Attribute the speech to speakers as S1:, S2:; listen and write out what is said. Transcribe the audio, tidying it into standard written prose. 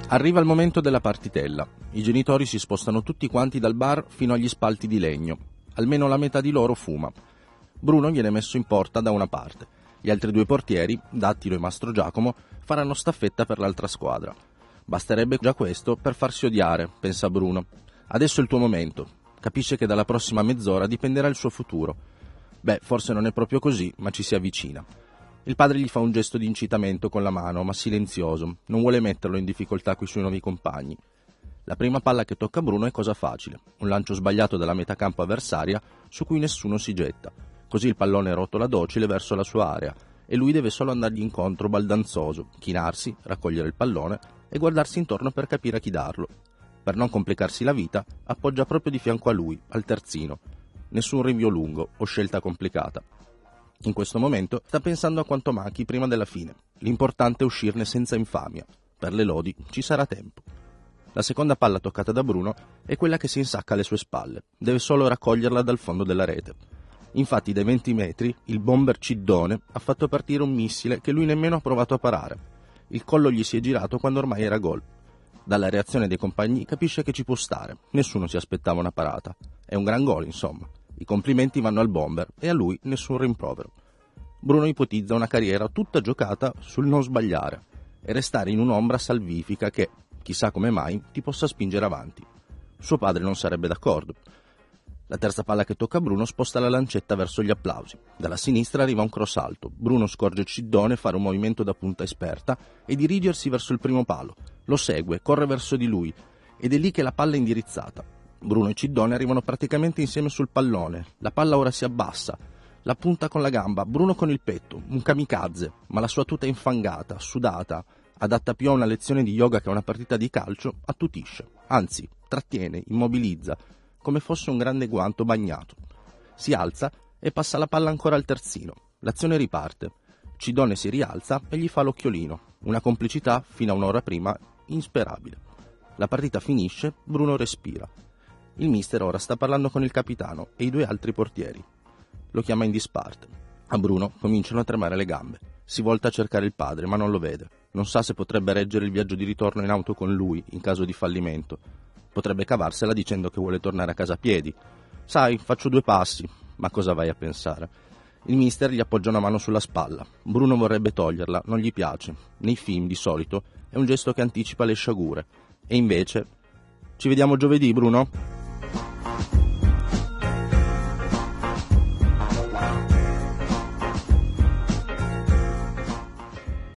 S1: Arriva il momento della partitella. I genitori si spostano tutti quanti dal bar fino agli spalti di legno. Almeno la metà di loro fuma. Bruno viene messo in porta da una parte. Gli altri due portieri, Dattilo e Mastro Giacomo, faranno staffetta per l'altra squadra. Basterebbe già questo per farsi odiare, pensa Bruno. Adesso è il tuo momento. Capisce che dalla prossima mezz'ora dipenderà il suo futuro. Beh, forse non è proprio così, ma ci si avvicina. Il padre gli fa un gesto di incitamento con la mano, ma silenzioso. Non vuole metterlo in difficoltà coi suoi nuovi compagni. La prima palla che tocca a Bruno è cosa facile. Un lancio sbagliato dalla metà campo avversaria su cui nessuno si getta. Così il pallone rotola docile verso la sua area e lui deve solo andargli incontro baldanzoso, chinarsi, raccogliere il pallone e guardarsi intorno per capire a chi darlo. Per non complicarsi la vita, appoggia proprio di fianco a lui, al terzino. Nessun rinvio lungo o scelta complicata. In questo momento sta pensando a quanto manchi prima della fine. L'importante è uscirne senza infamia. Per le lodi ci sarà tempo. La seconda palla toccata da Bruno è quella che si insacca alle sue spalle. Deve solo raccoglierla dal fondo della rete. Infatti dai 20 metri il bomber Ciddone ha fatto partire un missile che lui nemmeno ha provato a parare. Il collo gli si è girato quando ormai era gol. Dalla reazione dei compagni capisce che ci può stare. Nessuno si aspettava una parata. È un gran gol, insomma. I complimenti vanno al bomber e a lui nessun rimprovero. Bruno ipotizza una carriera tutta giocata sul non sbagliare e restare in un'ombra salvifica che, chissà come mai, ti possa spingere avanti. Suo padre non sarebbe d'accordo. La terza palla che tocca a Bruno sposta la lancetta verso gli applausi. Dalla sinistra arriva un cross alto. Bruno scorge Ciddone fare un movimento da punta esperta e dirigersi verso il primo palo. Lo segue, corre verso di lui ed è lì che la palla è indirizzata. Bruno e Ciddone arrivano praticamente insieme sul pallone. La palla ora si abbassa. La punta con la gamba, Bruno con il petto, un kamikaze, ma la sua tuta infangata, sudata, adatta più a una lezione di yoga che a una partita di calcio, attutisce. Anzi, trattiene, immobilizza, come fosse un grande guanto bagnato. Si alza e passa la palla ancora al terzino. L'azione riparte. Ciddone si rialza e gli fa l'occhiolino. Una complicità, fino a un'ora prima, insperabile. La partita finisce, Bruno respira. Il mister ora sta parlando con il capitano e i due altri portieri. Lo chiama in disparte. A Bruno cominciano a tremare le gambe. Si volta a cercare il padre, ma non lo vede. Non sa se potrebbe reggere il viaggio di ritorno in auto con lui, in caso di fallimento. Potrebbe cavarsela dicendo che vuole tornare a casa a piedi. Sai, faccio 2 passi, ma cosa vai a pensare? Il mister gli appoggia una mano sulla spalla. Bruno vorrebbe toglierla, non gli piace. Nei film, di solito, è un gesto che anticipa le sciagure. E invece... Ci vediamo giovedì, Bruno?